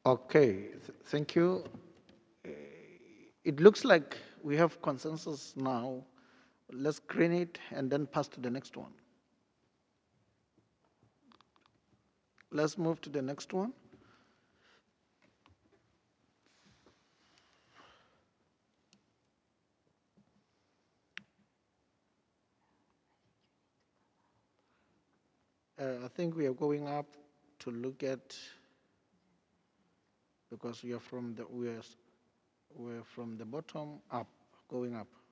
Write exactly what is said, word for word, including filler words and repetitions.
Okay, th- thank you. Uh, It looks like we have consensus now. Let's screen it and then pass to the next one. Let's move to the next one. Uh, I think we are going up to look at, because we are from the we are, we're from the bottom up, going up.